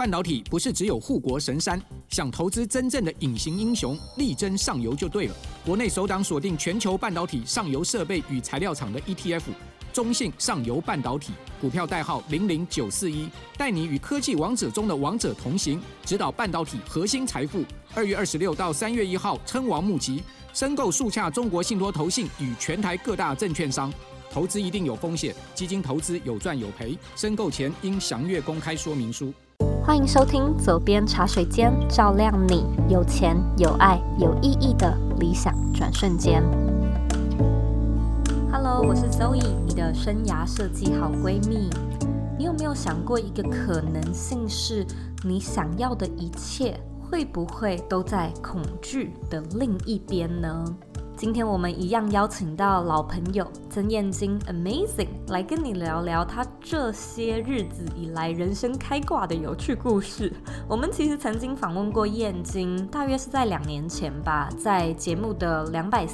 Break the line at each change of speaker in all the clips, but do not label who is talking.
半导体不是只有护国神山，想投资真正的隐形英雄，力争上游就对了。国内首档锁定全球半导体上游设备与材料厂的 ETF， 中信上游半导体，股票代号00941，带你与科技王者中的王者同行，指导半导体核心财富。2月26到3月1号称王募集，申购速洽中国信托投信与全台各大证券商。投资一定有风险，基金投资有赚有赔，申购前应详阅公开说明书。
欢迎收听左边茶水间，照亮你有钱有爱有意义的理想转瞬间。Hello， 我是 Zoe， 你的生涯设计好闺蜜。你有没有想过一个可能性是，你想要的一切会不会都在恐惧的另一边呢？今天我们一样邀请到老朋友曾燕京 Amazing 来跟你聊聊他这些日子以来人生开挂的有趣故事。我们其实曾经访问过燕京，大约是在2年前吧，在节目的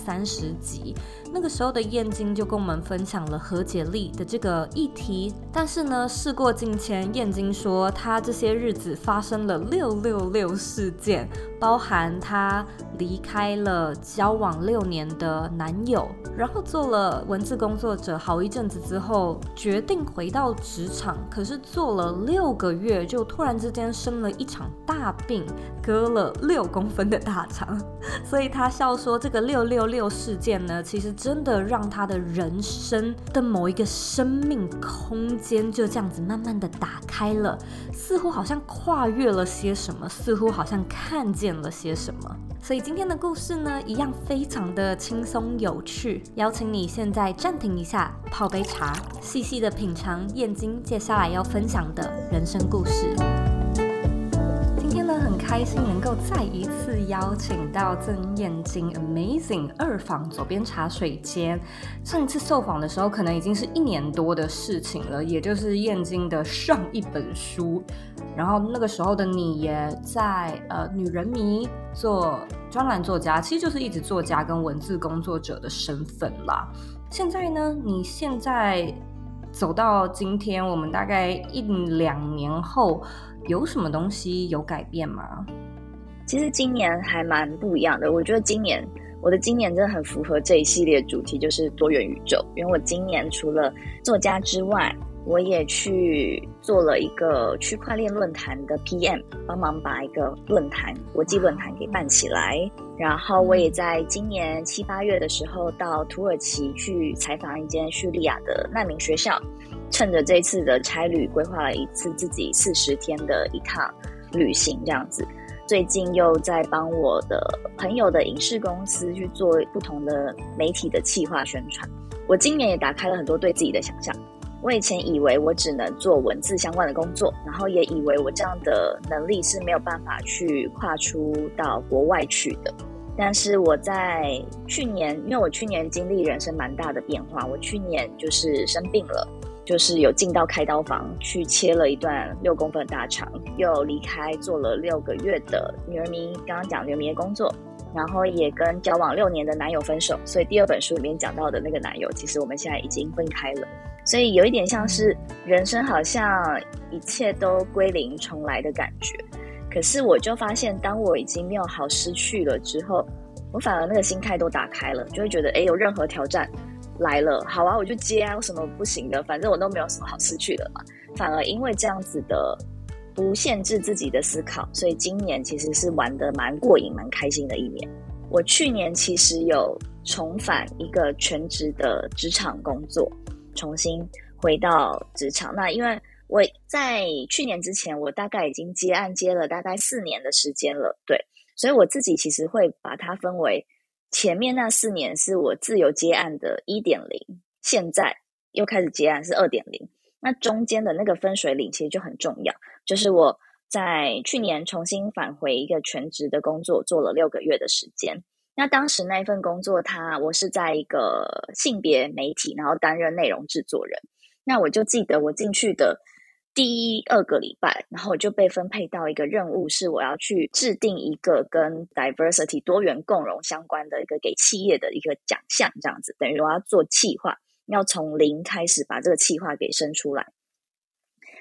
230集，那个时候的燕京就跟我们分享了和解力的这个议题。但是呢，事过境迁，燕京说他这些日子发生了666事件，包含他离开了交往6年的男友，然后做了文字工作者好一阵子之后，决定回到职场，可是做了6个月，就突然之间生了一场大病，割了6公分的大肠。所以他笑说，这个666事件呢，其实真的让他的人生的某一个生命空间就这样子慢慢的打开了，似乎好像跨越了些什么，似乎好像看见了些什么。所以今天的故事呢，一样非常的轻松有趣，邀请你现在暂停一下，泡杯茶，细细的品尝燕京接下来要分享的人生故事。今天呢，很开心能够再一次邀请到曾燕京 Amazing 2访左边茶水间。上一次受访的时候，可能已经是1年多的事情了，也就是燕京的上一本书。然后那个时候的你也在女人迷做专栏作家，其实就是一直作家跟文字工作者的身份啦。现在呢，你现在走到今天，我们大概1-2年后，有什么东西有改变吗？
其实今年还蛮不一样的，我觉得我的今年真的很符合这一系列主题，就是多元宇宙。因为我今年除了作家之外，我也去做了一个区块链论坛的 PM， 帮忙把一个国际论坛给办起来。然后我也在今年7、8月的时候到土耳其去采访一间叙利亚的难民学校，趁着这次的差旅规划了一次自己40天的一趟旅行这样子。最近又在帮我的朋友的影视公司去做不同的媒体的企划宣传。我今年也打开了很多对自己的想象。我以前以为我只能做文字相关的工作，然后也以为我这样的能力是没有办法去跨出到国外去的。但是我在去年，因为我去年经历人生蛮大的变化，我去年就是生病了，就是有进到开刀房去切了一段6公分的大肠，又离开做了6个月的女儿迷，刚刚讲女儿迷的工作，然后也跟交往6年的男友分手，所以第2本书里面讲到的那个男友，其实我们现在已经分开了。所以有一点像是人生好像一切都归零重来的感觉。可是我就发现，当我已经没有好失去了之后，我反而那个心态都打开了，就会觉得有任何挑战来了，好啊，我就接啊，有什么不行的，反正我都没有什么好失去的嘛。反而因为这样子的不限制自己的思考，所以今年其实是玩得蛮过瘾蛮开心的一年。我去年其实有重返一个全职的职场工作，重新回到职场。那因为我在去年之前，我大概已经接案接了大概4年的时间了，对，所以我自己其实会把它分为前面那4年是我自由接案的 1.0， 现在又开始接案是 2.0， 那中间的那个分水岭其实就很重要，就是我在去年重新返回一个全职的工作，做了6个月的时间。那当时那一份工作我是在一个性别媒体，然后担任内容制作人。那我就记得我进去的第2个礼拜，然后我就被分配到一个任务，是我要去制定一个跟 diversity 多元共融相关的一个给企业的一个奖项，这样子等于我要做企划，要从0开始把这个企划给生出来。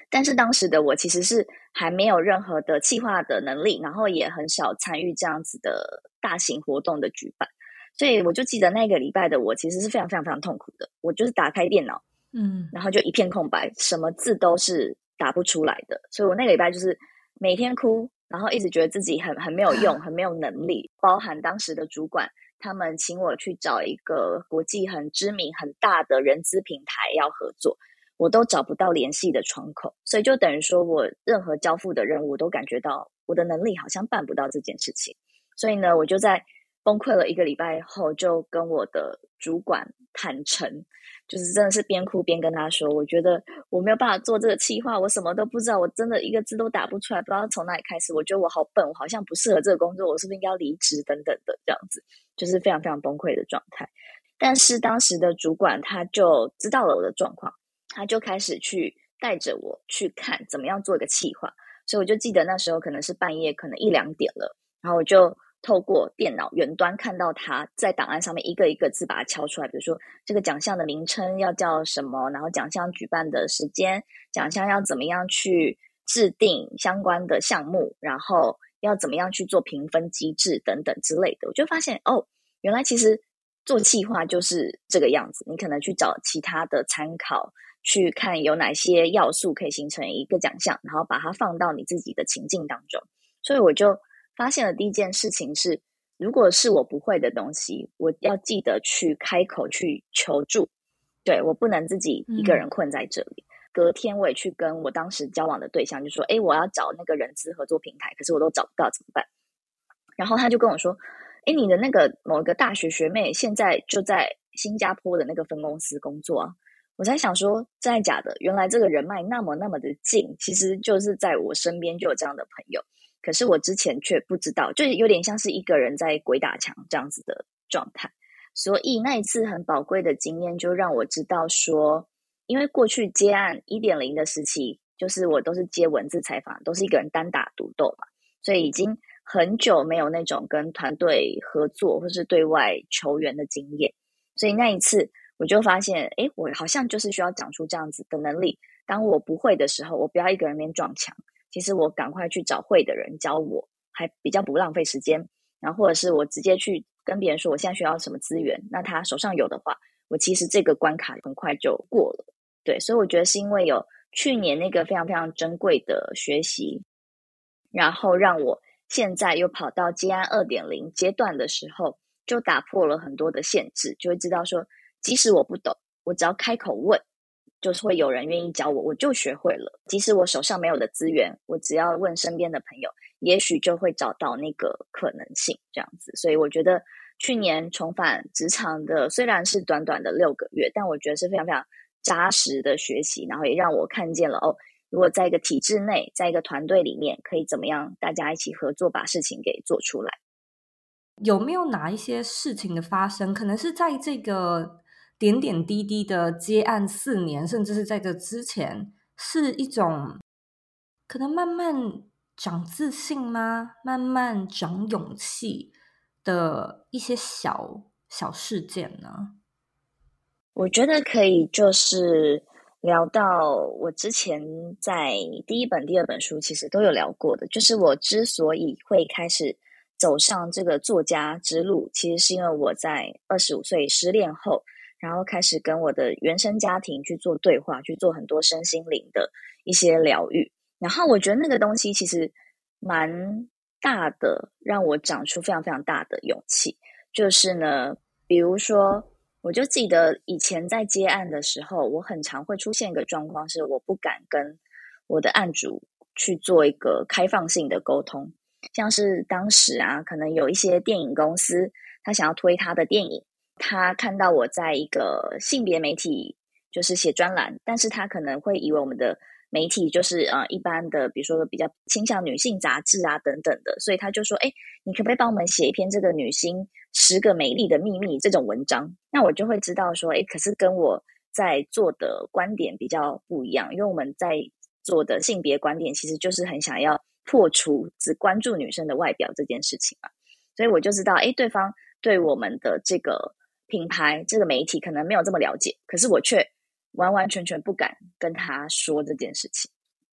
但是当时的我其实是还没有任何的企划的能力，然后也很少参与这样子的大型活动的举办，所以我就记得那个礼拜的我其实是非常非常非常痛苦的。我就是打开电脑，然后就一片空白，什么字都是打不出来的。所以我那个礼拜就是每天哭，然后一直觉得自己很没有用，很没有能力。包含当时的主管，他们请我去找一个国际很知名很大的人资平台要合作，我都找不到联系的窗口，所以就等于说我任何交付的任务都感觉到我的能力好像办不到这件事情。所以呢，我就在崩溃了1个礼拜后，就跟我的主管坦诚，就是真的是边哭边跟他说，我觉得我没有办法做这个企划，我什么都不知道，我真的一个字都打不出来，不知道从哪里开始，我觉得我好笨，我好像不适合这个工作，我是不是应该要离职等等的，这样子就是非常非常崩溃的状态。但是当时的主管他就知道了我的状况，他就开始去带着我去看怎么样做一个企划。所以我就记得那时候可能是半夜，可能1、2点了，然后我就透过电脑远端看到他在档案上面一个一个字把它敲出来，比如说这个奖项的名称要叫什么，然后奖项举办的时间，奖项要怎么样去制定相关的项目，然后要怎么样去做评分机制等等之类的。我就发现原来其实做企划就是这个样子，你可能去找其他的参考，去看有哪些要素可以形成一个奖项，然后把它放到你自己的情境当中。所以我就发现了第一件事情是，如果是我不会的东西，我要记得去开口去求助，对，我不能自己一个人困在这里。隔天我也去跟我当时交往的对象就说，我要找那个人资合作平台，可是我都找不到怎么办？然后他就跟我说，你的那个某个大学学妹现在就在新加坡的那个分公司工作啊。我在想说，真的假的？原来这个人脉那么的近，其实就是在我身边就有这样的朋友，可是我之前却不知道，就有点像是一个人在鬼打墙这样子的状态。所以那一次很宝贵的经验就让我知道说，因为过去接案 1.0 的时期，就是我都是接文字采访，都是一个人单打独斗嘛，所以已经很久没有那种跟团队合作或是对外求援的经验。所以那一次我就发现，我好像就是需要长出这样子的能力。当我不会的时候，我不要一个人面撞墙，其实我赶快去找会的人教我，还比较不浪费时间。然后或者是我直接去跟别人说我现在需要什么资源，那他手上有的话，我其实这个关卡很快就过了。对，所以我觉得是因为有去年那个非常非常珍贵的学习，然后让我现在又跑到接案 2.0 阶段的时候，就打破了很多的限制，就会知道说即使我不懂，我只要开口问，就是会有人愿意教我，我就学会了。即使我手上没有的资源，我只要问身边的朋友，也许就会找到那个可能性这样子。所以我觉得去年重返职场的虽然是短短的6个月，但我觉得是非常非常扎实的学习，然后也让我看见了如果在一个体制内，在一个团队里面，可以怎么样大家一起合作把事情给做出来。
有没有哪一些事情的发生，可能是在这个点点滴滴的接案4年，甚至是在这之前，是一种可能慢慢长自信吗？慢慢长勇气的一些小事件呢？
我觉得可以就是聊到我之前在第1本、第2本书其实都有聊过的，就是我之所以会开始走上这个作家之路，其实是因为我在25岁失恋后，然后开始跟我的原生家庭去做对话，去做很多身心灵的一些疗愈。然后我觉得那个东西其实蛮大的，让我长出非常非常大的勇气。就是呢，比如说我就记得以前在接案的时候，我很常会出现一个状况，是我不敢跟我的案主去做一个开放性的沟通。像是当时可能有一些电影公司，他想要推他的电影，他看到我在一个性别媒体就是写专栏，但是他可能会以为我们的媒体就是一般的，比如说比较倾向女性杂志等等的，所以他就说你可不可以帮我们写一篇这个女星10个美丽的秘密这种文章。那我就会知道说可是跟我在做的观点比较不一样，因为我们在做的性别观点其实就是很想要破除只关注女生的外表这件事情嘛。所以我就知道对方对我们的这个品牌这个媒体可能没有这么了解，可是我却完完全全不敢跟他说这件事情。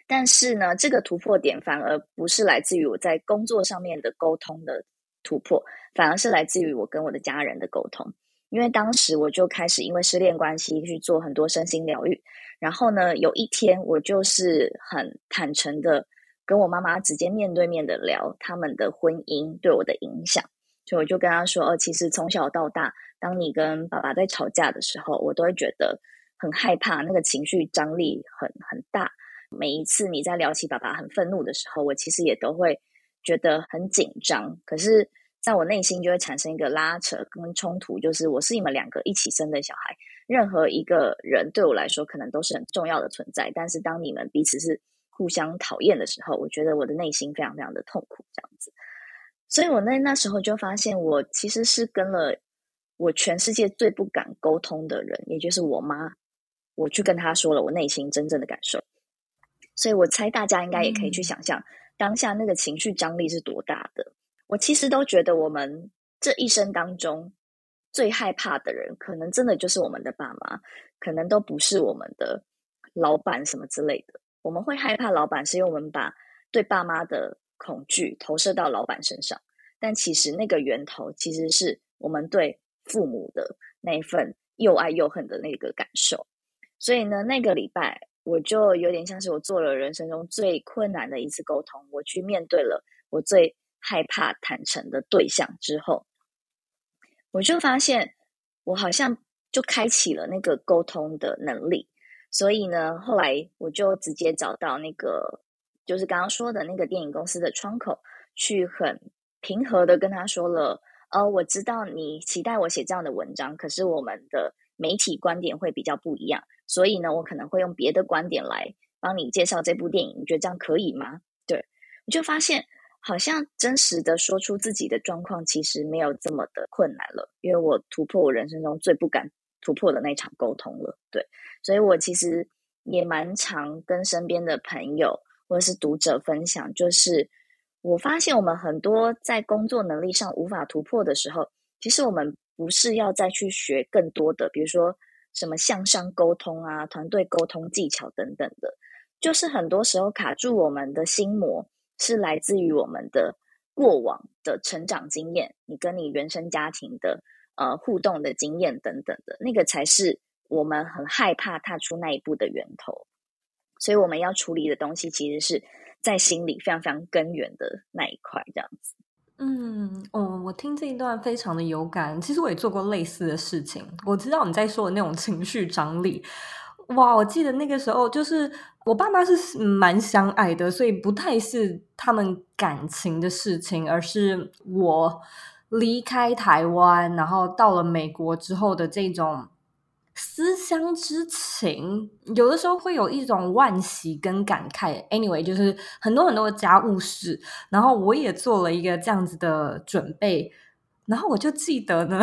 但是呢，这个突破点反而不是来自于我在工作上面的沟通的突破，反而是来自于我跟我的家人的沟通。因为当时我就开始因为失恋关系去做很多身心疗愈，然后呢，有一天我就是很坦诚的跟我妈妈直接面对面的聊他们的婚姻对我的影响。所以我就跟她说，其实从小到大，当你跟爸爸在吵架的时候，我都会觉得很害怕，那个情绪张力很大。每一次你在聊起爸爸很愤怒的时候，我其实也都会觉得很紧张，可是在我内心就会产生一个拉扯跟冲突，就是我是你们两个一起生的小孩，任何一个人对我来说可能都是很重要的存在，但是当你们彼此是互相讨厌的时候，我觉得我的内心非常非常的痛苦这样子。所以我那时候就发现，我其实是跟了我全世界最不敢沟通的人，也就是我妈，我去跟她说了我内心真正的感受。所以我猜大家应该也可以去想象，当下那个情绪张力是多大的。我其实都觉得我们这一生当中最害怕的人，可能真的就是我们的爸妈，可能都不是我们的老板什么之类的。我们会害怕老板，是因为我们把对爸妈的恐惧投射到老板身上，但其实那个源头其实是我们对父母的那一份又爱又恨的那个感受。所以呢，那个礼拜我就有点像是我做了人生中最困难的一次沟通，我去面对了我最害怕坦诚的对象之后，我就发现我好像就开启了那个沟通的能力。所以呢，后来我就直接找到那个就是刚刚说的那个电影公司的窗口，去很平和的跟他说了，我知道你期待我写这样的文章，可是我们的媒体观点会比较不一样，所以呢，我可能会用别的观点来帮你介绍这部电影，你觉得这样可以吗？对，我就发现好像真实的说出自己的状况其实没有这么的困难了，因为我突破我人生中最不敢突破的那场沟通了。对，所以我其实也蛮常跟身边的朋友或者是读者分享，就是我发现我们很多在工作能力上无法突破的时候，其实我们不是要再去学更多的，比如说什么向上沟通啊、团队沟通技巧等等的，就是很多时候卡住我们的心魔是来自于我们的过往的成长经验，你跟你原生家庭的互动的经验等等的，那个才是我们很害怕踏出那一步的源头。所以我们要处理的东西其实是在心里非常非常根源的那一块这样子。
我听这一段非常的有感。其实我也做过类似的事情，我知道你在说的那种情绪张力。哇，我记得那个时候就是我爸妈是蛮相爱的，所以不太是他们感情的事情，而是我离开台湾，然后到了美国之后的这种思乡之情，有的时候会有一种惋惜跟感慨。Anyway， 就是很多很多的家务事，然后我也做了一个这样子的准备，然后我就记得呢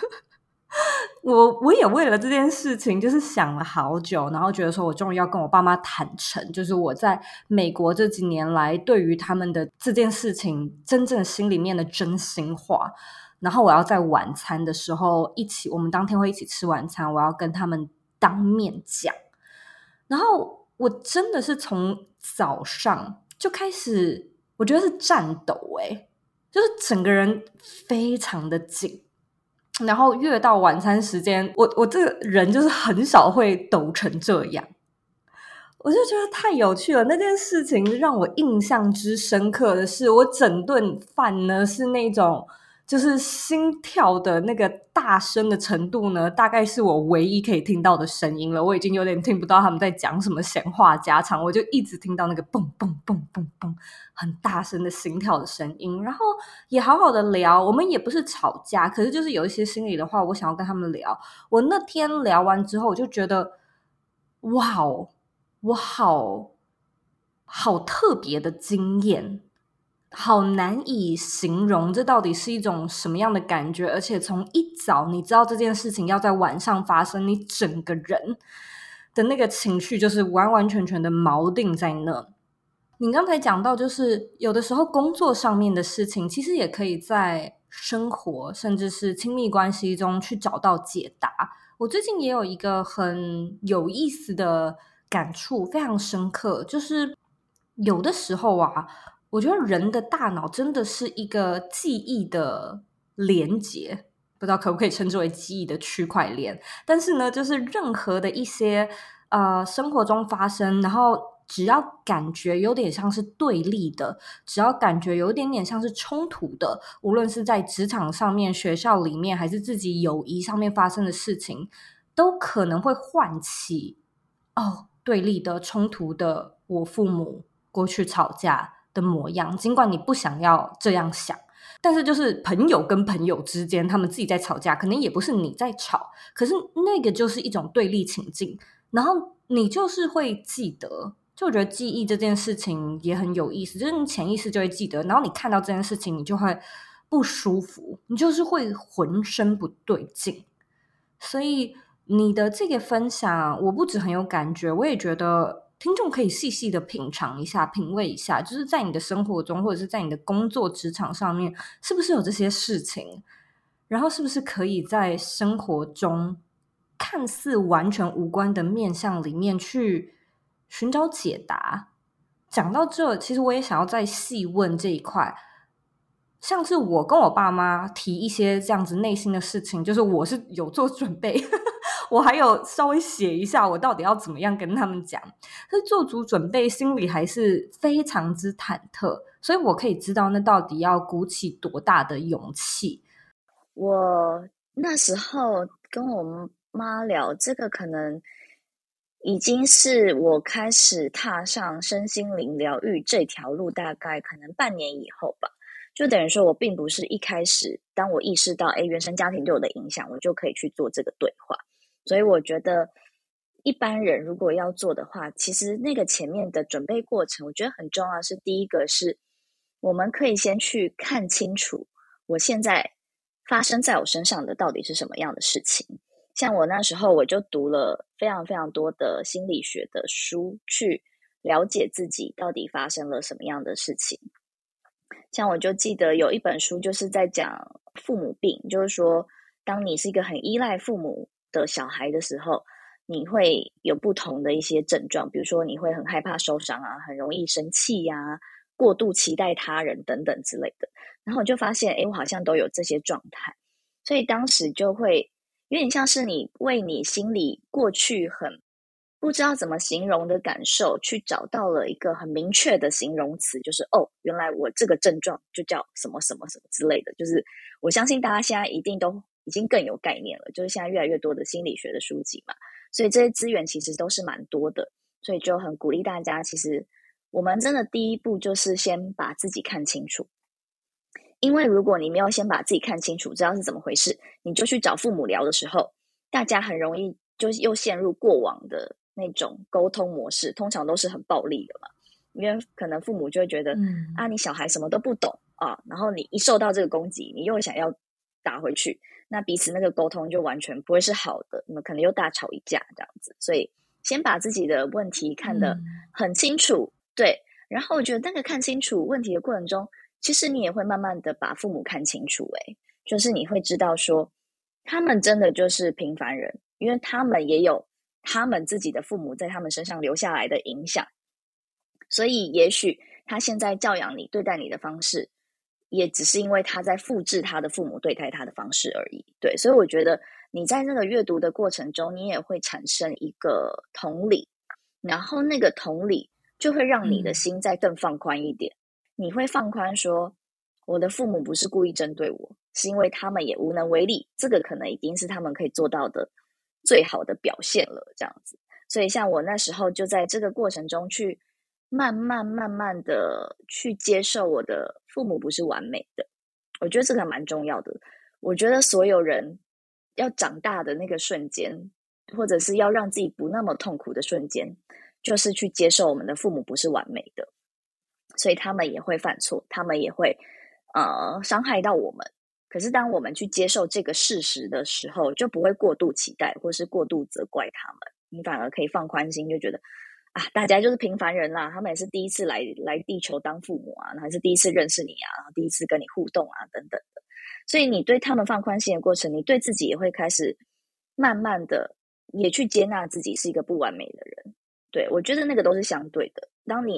我也为了这件事情就是想了好久，然后觉得说我终于要跟我爸妈坦诚，就是我在美国这几年来对于他们的这件事情真正心里面的真心话。然后我要在晚餐的时候我们当天会一起吃晚餐，我要跟他们当面讲。然后我真的是从早上就开始，我觉得是颤抖就是整个人非常的紧。然后越到晚餐时间，我这个人就是很少会抖成这样。我就觉得太有趣了，那件事情让我印象之深刻的是，我整顿饭呢是那种就是心跳的那个大声的程度呢，大概是我唯一可以听到的声音了。我已经有点听不到他们在讲什么闲话家常，我就一直听到那个蹦蹦蹦蹦蹦很大声的心跳的声音。然后也好好的聊，我们也不是吵架，可是就是有一些心里的话我想要跟他们聊。我那天聊完之后，我就觉得哇哦，我好特别的经验，好难以形容这到底是一种什么样的感觉。而且从一早你知道这件事情要在晚上发生，你整个人的那个情绪就是完完全全的锚定在那。你刚才讲到就是有的时候工作上面的事情其实也可以在生活甚至是亲密关系中去找到解答。我最近也有一个很有意思的感触，非常深刻，就是有的时候啊，我觉得人的大脑真的是一个记忆的连结，不知道可不可以称之为记忆的区块链。但是呢，就是任何的一些生活中发生，然后只要感觉有点像是对立的，只要感觉有一点点像是冲突的，无论是在职场上面、学校里面，还是自己友谊上面发生的事情，都可能会唤起对立的、冲突的我父母过去吵架的模样。尽管你不想要这样想，但是就是朋友跟朋友之间，他们自己在吵架，可能也不是你在吵，可是那个就是一种对立情境，然后你就是会记得。就我觉得记忆这件事情也很有意思，就是你潜意识就会记得，然后你看到这件事情，你就会不舒服，你就是会浑身不对劲。所以你的这个分享，我不止很有感觉，我也觉得听众可以细细的品尝一下、品味一下，就是在你的生活中，或者是在你的工作职场上面，是不是有这些事情？然后是不是可以在生活中看似完全无关的面向里面去寻找解答？讲到这，其实我也想要再细问这一块，像是我跟我爸妈提一些这样子内心的事情，就是我是有做准备，我还有稍微写一下我到底要怎么样跟他们讲，但是做足准备，心里还是非常之忐忑，所以我可以知道那到底要鼓起多大的勇气。
我那时候跟我妈聊这个，可能已经是我开始踏上身心灵疗愈这条路，大概可能半年以后吧。就等于说我并不是一开始，当我意识到原生家庭对我的影响，我就可以去做这个对话。所以我觉得一般人如果要做的话，其实那个前面的准备过程，我觉得很重要是第一个是我们可以先去看清楚我现在发生在我身上的到底是什么样的事情。像我那时候我就读了非常非常多的心理学的书，去了解自己到底发生了什么样的事情。像我就记得有一本书就是在讲父母病，就是说当你是一个很依赖父母的小孩的时候，你会有不同的一些症状，比如说你会很害怕受伤啊，很容易生气呀，过度期待他人等等之类的。然后我就发现我好像都有这些状态，所以当时就会有点像是你为你心里过去很不知道怎么形容的感受去找到了一个很明确的形容词，就是原来我这个症状就叫什么什么什么之类的。就是我相信大家现在一定都已经更有概念了，就是现在越来越多的心理学的书籍嘛，所以这些资源其实都是蛮多的，所以就很鼓励大家，其实我们真的第一步就是先把自己看清楚。因为如果你没有先把自己看清楚，知道是怎么回事，你就去找父母聊的时候，大家很容易就又陷入过往的那种沟通模式，通常都是很暴力的嘛。因为可能父母就会觉得，你小孩什么都不懂啊，然后你一受到这个攻击，你又想要打回去，那彼此那个沟通就完全不会是好的，你们可能又大吵一架这样子。所以先把自己的问题看得很清楚，对。然后我觉得那个看清楚问题的过程中，其实你也会慢慢的把父母看清楚，就是你会知道说，他们真的就是平凡人，因为他们也有他们自己的父母在他们身上留下来的影响，所以也许他现在教养你、对待你的方式，也只是因为他在复制他的父母对待他的方式而已。对，所以我觉得你在那个阅读的过程中，你也会产生一个同理，然后那个同理就会让你的心再更放宽一点。你会放宽说，我的父母不是故意针对我，是因为他们也无能为力，这个可能已经是他们可以做到的最好的表现了，这样子。所以像我那时候就在这个过程中去慢慢的去接受我的父母不是完美的，我觉得这个蛮重要的。我觉得所有人要长大的那个瞬间，或者是要让自己不那么痛苦的瞬间，就是去接受我们的父母不是完美的，所以他们也会犯错，他们也会伤害到我们。可是当我们去接受这个事实的时候，就不会过度期待或是过度责怪他们，你反而可以放宽心，就觉得大家就是平凡人啦，他们也是第一次来地球当父母啊，还是第一次认识你啊，然后第一次跟你互动啊等等的。所以你对他们放宽心的过程，你对自己也会开始慢慢的也去接纳自己是一个不完美的人。对，我觉得那个都是相对的。当你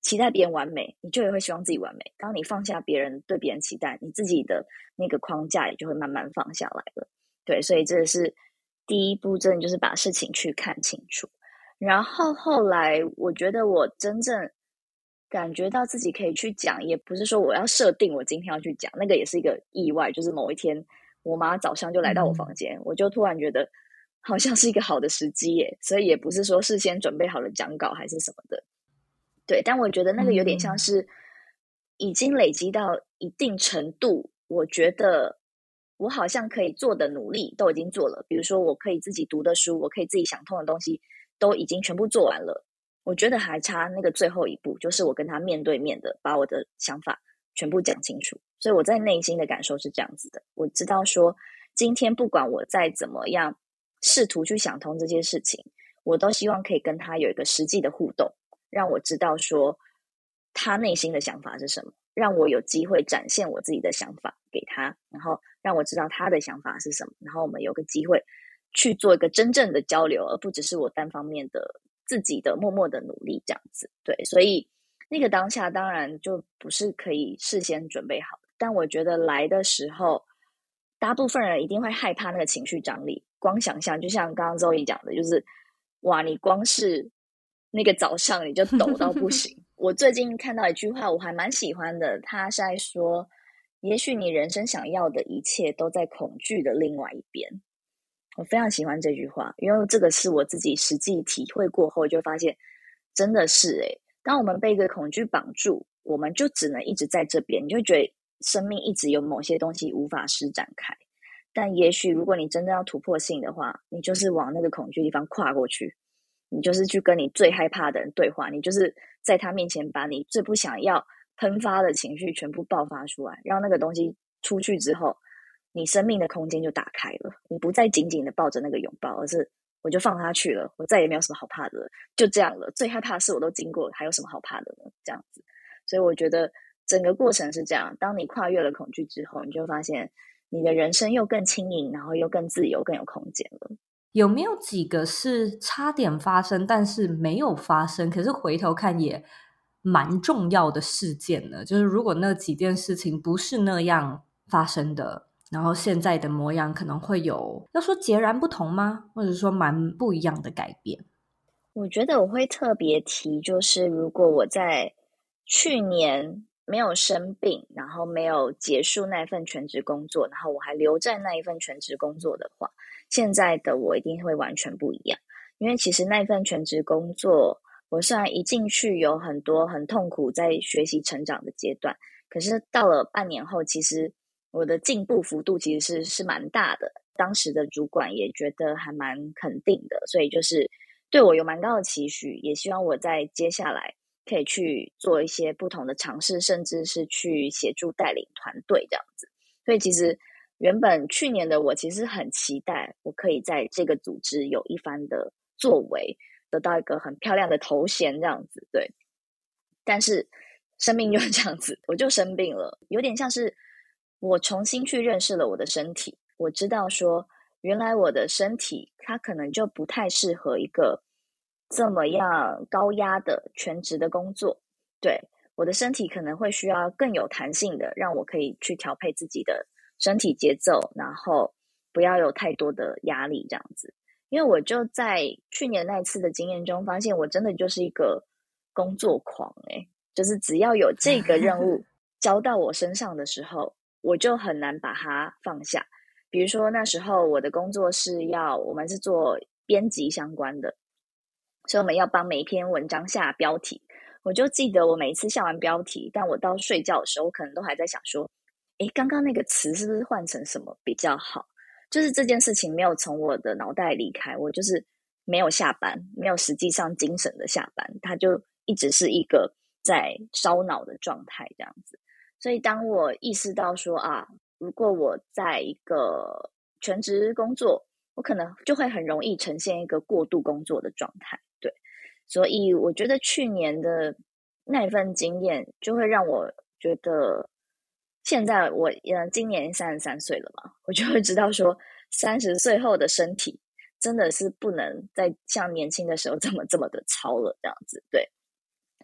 期待别人完美，你就也会希望自己完美。当你放下别人对别人期待，你自己的那个框架也就会慢慢放下来了。对，所以这是第一步，真的就是把事情去看清楚。然后后来我觉得我真正感觉到自己可以去讲，也不是说我要设定我今天要去讲，那个也是一个意外，就是某一天我妈早上就来到我房间，我就突然觉得好像是一个好的时机耶，所以也不是说事先准备好了讲稿还是什么的。对，但我觉得那个有点像是已经累积到一定程度，我觉得我好像可以做的努力都已经做了，比如说我可以自己读的书，我可以自己想通的东西都已经全部做完了，我觉得还差那个最后一步，就是我跟他面对面的把我的想法全部讲清楚。所以我在内心的感受是这样子的，我知道说今天不管我再怎么样试图去想通这些事情，我都希望可以跟他有一个实际的互动，让我知道说他内心的想法是什么，让我有机会展现我自己的想法给他，然后让我知道他的想法是什么，然后我们有个机会去做一个真正的交流，而不只是我单方面的自己的默默的努力这样子。对，所以那个当下当然就不是可以事先准备好的，但我觉得来的时候大部分人一定会害怕那个情绪张力，光想象就像刚刚周怡讲的，就是哇，你光是那个早上你就抖到不行。我最近看到一句话我还蛮喜欢的，他是在说也许你人生想要的一切都在恐惧的另外一边。我非常喜欢这句话，因为这个是我自己实际体会过后就发现真的是当我们被一个恐惧绑住，我们就只能一直在这边，你就觉得生命一直有某些东西无法施展开。但也许如果你真的要突破性的话，你就是往那个恐惧地方跨过去，你就是去跟你最害怕的人对话，你就是在他面前把你最不想要喷发的情绪全部爆发出来，让那个东西出去之后，你生命的空间就打开了，你不再紧紧的抱着那个拥抱，而是我就放他去了，我再也没有什么好怕的了，就这样了，最害怕的事我都经过了，还有什么好怕的呢？这样子。所以我觉得整个过程是这样，当你跨越了恐惧之后，你就发现你的人生又更轻盈，然后又更自由，更有空间了。
有没有几个是差点发生但是没有发生，可是回头看也蛮重要的事件呢？就是如果那几件事情不是那样发生的，然后现在的模样可能会有，要说截然不同吗？或者说蛮不一样的改变？
我觉得我会特别提，就是如果我在去年没有生病，然后没有结束那一份全职工作，然后我还留在那一份全职工作的话，现在的我一定会完全不一样。因为其实那一份全职工作，我虽然一进去有很多很痛苦在学习成长的阶段，可是到了半年后，其实我的进步幅度其实是蛮大的。当时的主管也觉得还蛮肯定的，所以就是对我有蛮高的期许，也希望我在接下来可以去做一些不同的尝试，甚至是去协助带领团队这样子。所以其实原本去年的我其实很期待我可以在这个组织有一番的作为，得到一个很漂亮的头衔这样子。对，但是生命就是这样子，我就生病了，有点像是我重新去认识了我的身体，我知道说原来我的身体它可能就不太适合一个这么样高压的全职的工作。对，我的身体可能会需要更有弹性的，让我可以去调配自己的身体节奏，然后不要有太多的压力这样子。因为我就在去年那次的经验中发现，我真的就是一个工作狂就是只要有这个任务交到我身上的时候，我就很难把它放下。比如说那时候我的工作是我们是做编辑相关的，所以我们要帮每一篇文章下标题。我就记得我每一次下完标题，但我到睡觉的时候，我可能都还在想说，刚刚那个词是不是换成什么比较好？就是这件事情没有从我的脑袋离开，我就是没有下班，没有实际上精神的下班，它就一直是一个在烧脑的状态这样子。所以当我意识到说如果我在一个全职工作，我可能就会很容易呈现一个过度工作的状态。对，所以我觉得去年的那一份经验就会让我觉得，现在我今年33岁了嘛，我就会知道说30岁后的身体真的是不能再像年轻的时候这么的操了这样子。对，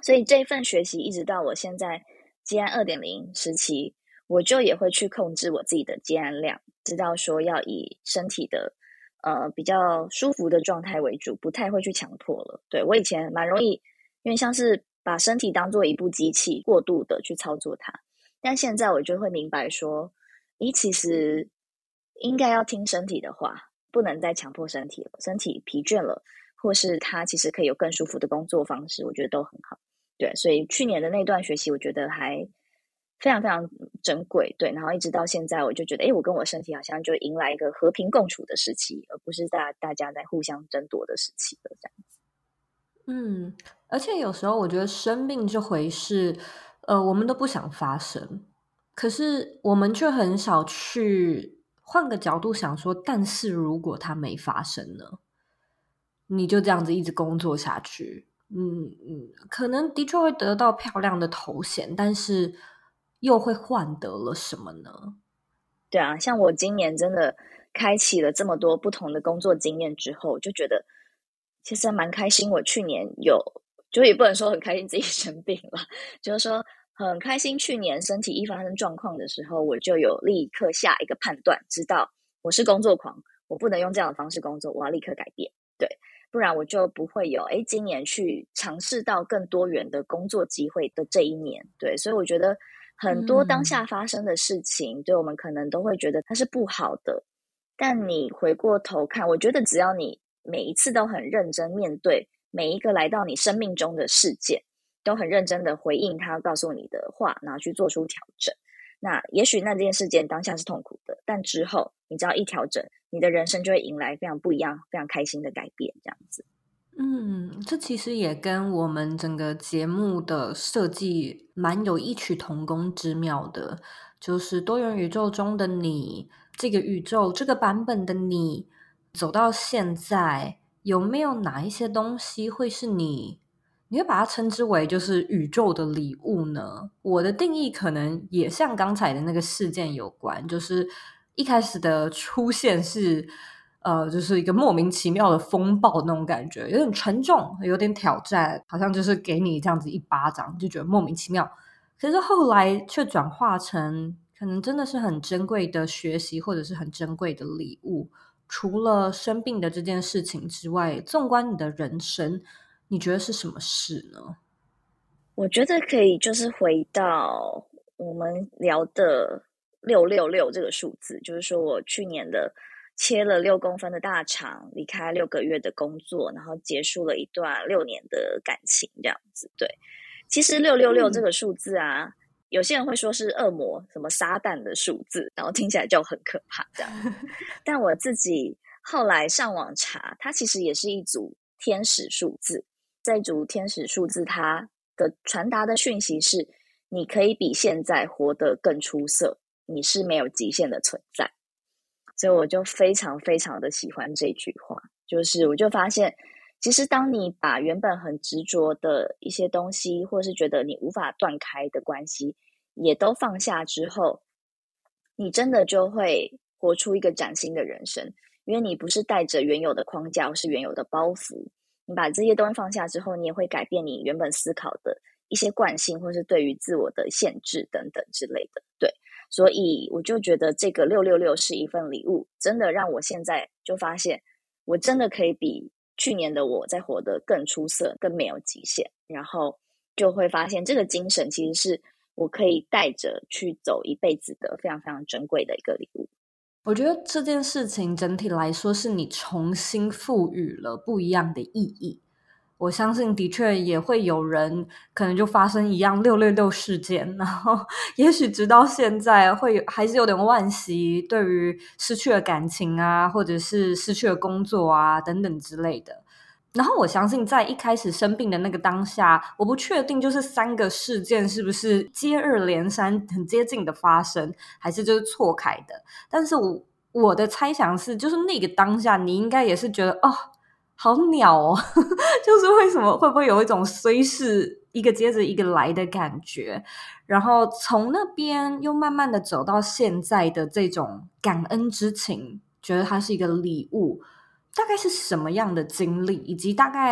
所以这份学习一直到我现在接案2.0时期，我就也会去控制我自己的接案量，知道说要以身体的比较舒服的状态为主，不太会去强迫了。对，我以前蛮容易，因为像是把身体当做一部机器，过度的去操作它。但现在我就会明白说，其实应该要听身体的话，不能再强迫身体了。身体疲倦了，或是它其实可以有更舒服的工作方式，我觉得都很好。对，所以去年的那段学习，我觉得还非常非常珍贵。对，然后一直到现在，我就觉得，我跟我身体好像就迎来一个和平共处的时期，而不是大家在互相争夺的时期了，这样子。
而且有时候我觉得生病这回事，我们都不想发生，可是我们却很少去换个角度想说，但是如果它没发生呢？你就这样子一直工作下去，可能的确会得到漂亮的头衔，但是又会换得了什么呢？
对啊，像我今年真的开启了这么多不同的工作经验之后，就觉得其实还蛮开心。我去年就也不能说很开心自己生病了，就是说很开心去年身体一发生状况的时候，我就有立刻下一个判断，知道我是工作狂，我不能用这样的方式工作，我要立刻改变。对，不然我就不会有今年去尝试到更多元的工作机会的这一年。对，所以我觉得很多当下发生的事情，对我们可能都会觉得它是不好的，但你回过头看，我觉得只要你每一次都很认真面对每一个来到你生命中的事件，都很认真的回应他告诉你的话，然后去做出调整。那也许那件事件当下是痛苦的，但之后你只要一调整，你的人生就会迎来非常不一样、非常开心的改变，这样子。
这其实也跟我们整个节目的设计蛮有异曲同工之妙的，就是多元宇宙中的你，这个宇宙这个版本的你走到现在，有没有哪一些东西会是你会把它称之为就是宇宙的礼物呢？我的定义可能也像刚才的那个事件有关，就是一开始的出现是就是一个莫名其妙的风暴那种感觉，有点沉重，有点挑战，好像就是给你这样子一巴掌，就觉得莫名其妙。可是后来却转化成可能真的是很珍贵的学习，或者是很珍贵的礼物。除了生病的这件事情之外，纵观你的人生，你觉得是什么事呢？
我觉得可以就是回到我们聊的666这个数字，就是说我去年的切了6公分的大肠，离开6个月的工作，然后结束了一段6年的感情，这样子。对，其实666这个数字啊，有些人会说是恶魔、什么撒旦的数字，然后听起来就很可怕这样。但我自己后来上网查，它其实也是一组天使数字。这组天使数字它的传达的讯息是，你可以比现在活得更出色，你是没有极限的存在。所以我就非常非常的喜欢这句话，就是我就发现，其实当你把原本很执着的一些东西，或是觉得你无法断开的关系，也都放下之后，你真的就会活出一个崭新的人生，因为你不是带着原有的框架或是原有的包袱，你把这些东西放下之后，你也会改变你原本思考的一些惯性，或是对于自我的限制等等之类的。对，所以我就觉得这个666是一份礼物，真的让我现在就发现，我真的可以比去年的我在活得更出色，更没有极限。然后就会发现这个精神其实是我可以带着去走一辈子的非常非常珍贵的一个礼物。
我觉得这件事情整体来说是你重新赋予了不一样的意义。我相信的确也会有人可能就发生一样666事件，然后也许直到现在还是有点惋惜，对于失去了感情啊，或者是失去了工作啊等等之类的。然后我相信在一开始生病的那个当下，我不确定就是3个事件是不是接二连三很接近的发生，还是就是错开的。但是我的猜想是，就是那个当下你应该也是觉得哦好鸟哦就是为什么会不会有一种虽是一个接着一个来的感觉，然后从那边又慢慢的走到现在的这种感恩之情，觉得它是一个礼物。大概是什么样的经历，以及大概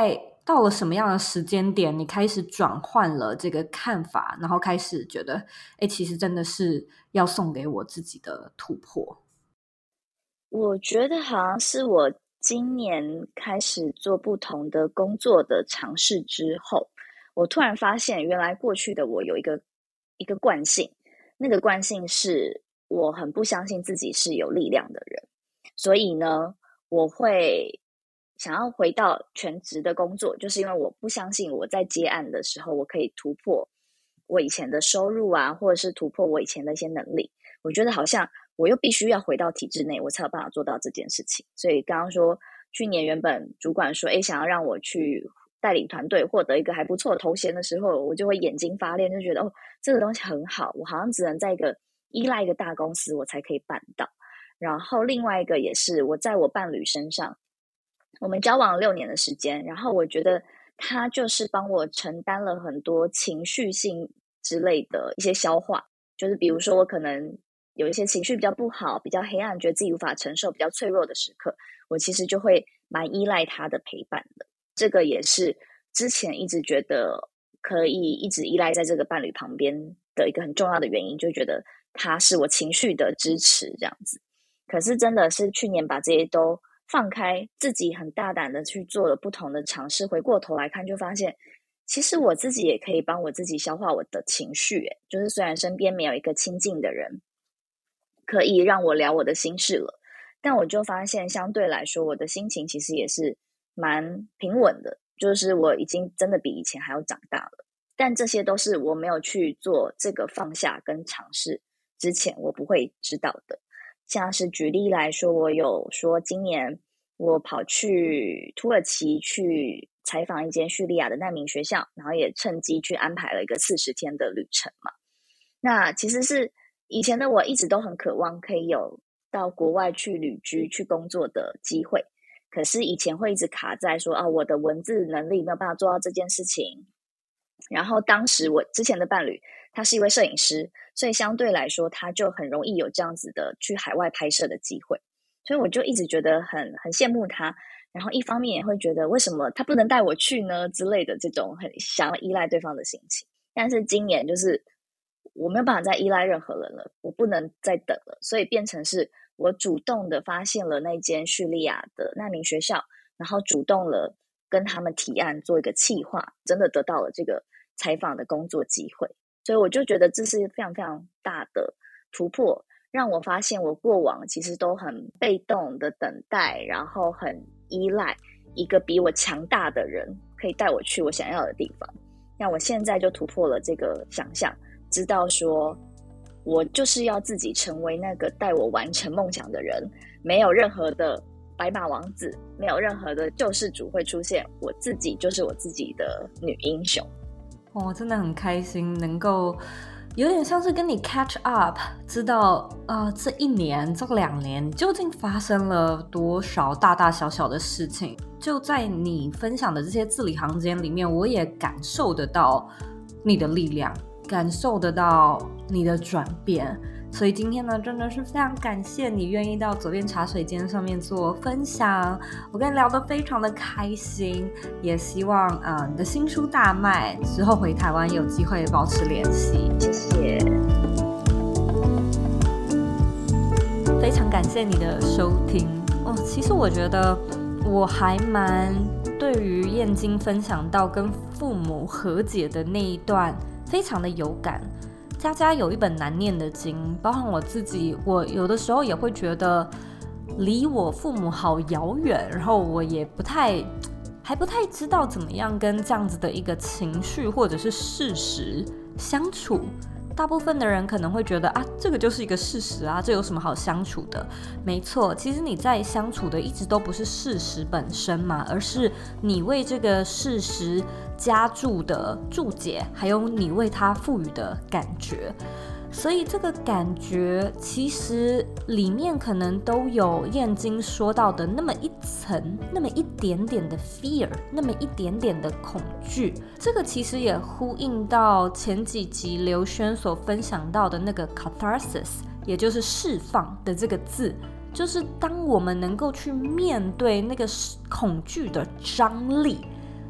到了什么样的时间点，你开始转换了这个看法，然后开始觉得，其实真的是要送给我自己的突破？
我觉得好像是我今年开始做不同的工作的尝试之后，我突然发现，原来过去的我有一个惯性，那个惯性是我很不相信自己是有力量的人，所以呢，我会想要回到全职的工作，就是因为我不相信我在接案的时候，我可以突破我以前的收入啊，或者是突破我以前的一些能力。我觉得好像我又必须要回到体制内，我才有办法做到这件事情。所以刚刚说，去年原本主管说，想要让我去带领团队，获得一个还不错的头衔的时候，我就会眼睛发亮，就觉得这个东西很好，我好像只能在依赖一个大公司，我才可以办到。然后另外一个也是我在我伴侣身上，我们交往了6年的时间，然后我觉得他就是帮我承担了很多情绪性之类的一些消化，就是比如说我可能有一些情绪比较不好，比较黑暗，觉得自己无法承受，比较脆弱的时刻，我其实就会蛮依赖他的陪伴的。这个也是之前一直觉得可以一直依赖在这个伴侣旁边的一个很重要的原因，就觉得他是我情绪的支持这样子。可是真的是去年把这些都放开，自己很大胆的去做了不同的尝试，回过头来看就发现，其实我自己也可以帮我自己消化我的情绪，就是虽然身边没有一个亲近的人可以让我聊我的心事了，但我就发现相对来说我的心情其实也是蛮平稳的，就是我已经真的比以前还要长大了。但这些都是我没有去做这个放下跟尝试之前我不会知道的。像是举例来说，我有说今年我跑去土耳其去采访一间叙利亚的难民学校，然后也趁机去安排了一个40天的旅程嘛。那其实是以前的我一直都很渴望可以有到国外去旅居去工作的机会，可是以前会一直卡在说我的文字能力没有办法做到这件事情。然后当时我之前的伴侣他是一位摄影师，所以相对来说他就很容易有这样子的去海外拍摄的机会，所以我就一直觉得很羡慕他，然后一方面也会觉得为什么他不能带我去呢之类的这种很想要依赖对方的心情。但是今年就是我没有办法再依赖任何人了，我不能再等了，所以变成是我主动的发现了那间叙利亚的难民学校，然后主动了跟他们提案做一个企划，真的得到了这个采访的工作机会。所以我就觉得这是非常非常大的突破，让我发现我过往其实都很被动的等待，然后很依赖一个比我强大的人可以带我去我想要的地方。那我现在就突破了这个想象，知道说我就是要自己成为那个带我完成梦想的人，没有任何的白马王子，没有任何的救世主会出现，我自己就是我自己的女英雄。
真的很开心能够有点像是跟你 catch up， 知道这1年这2年究竟发生了多少大大小小的事情。就在你分享的这些字里行间里面，我也感受得到你的力量，感受得到你的转变。所以今天呢，真的是非常感谢你愿意到左边茶水间上面做分享，我跟你聊得非常的开心，也希望你的新书大卖之后回台湾有机会保持联系。
谢谢，
非常感谢你的收听。其实我觉得我还蛮对于燕京分享到跟父母和解的那一段非常的有感。家家有一本难念的经，包含我自己，我有的时候也会觉得离我父母好遥远，然后我也还不太知道怎么样跟这样子的一个情绪或者是事实相处。大部分的人可能会觉得这个就是一个事实这有什么好相处的？没错，其实你在相处的一直都不是事实本身嘛，而是你为这个事实加注的注解，还有你为它赋予的感觉。所以这个感觉其实里面可能都有燕京说到的那么一层，那么一点点的 fear， 那么一点点的恐惧。这个其实也呼应到前几集刘轩所分享到的那个 catharsis， 也就是释放的这个字，就是当我们能够去面对那个恐惧的张力，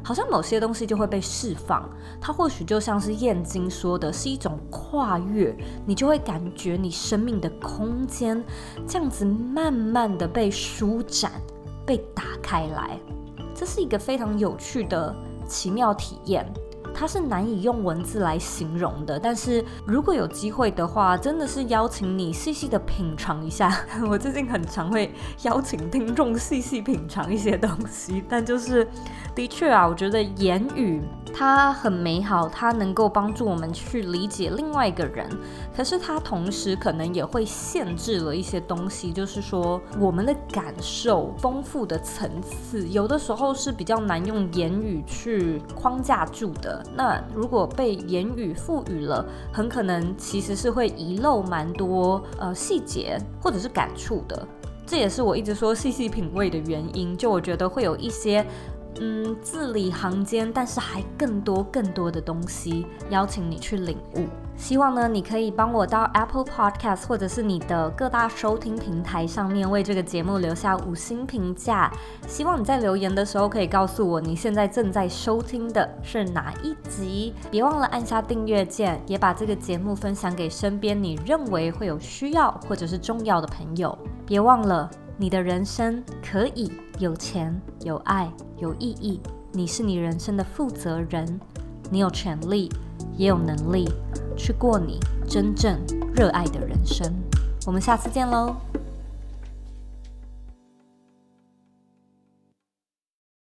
好像某些东西就会被释放，它或许就像是燕京说的，是一种跨越，你就会感觉你生命的空间这样子慢慢的被舒展，被打开来。这是一个非常有趣的奇妙体验，它是难以用文字来形容的，但是如果有机会的话，真的是邀请你细细的品尝一下。我最近很常会邀请听众细细品尝一些东西，但就是的确啊，我觉得言语它很美好，它能够帮助我们去理解另外一个人，可是它同时可能也会限制了一些东西，就是说我们的感受丰富的层次，有的时候是比较难用言语去框架住的。那如果被言语赋予了，很可能其实是会遗漏蛮多细节或者是感触的。这也是我一直说细细品味的原因，就我觉得会有一些字里行间，但是还更多的东西邀请你去领悟。希望呢，你可以帮我到 Apple Podcast 或者是你的各大收听平台上面为这个节目留下5星评价。希望你在留言的时候可以告诉我你现在正在收听的是哪一集。别忘了按下订阅键，也把这个节目分享给身边你认为会有需要或者是重要的朋友。别忘了，你的人生可以有钱、有爱、有意义。你是你人生的负责人，你有权利，也有能力去过你真正热爱的人生。我们下次见喽。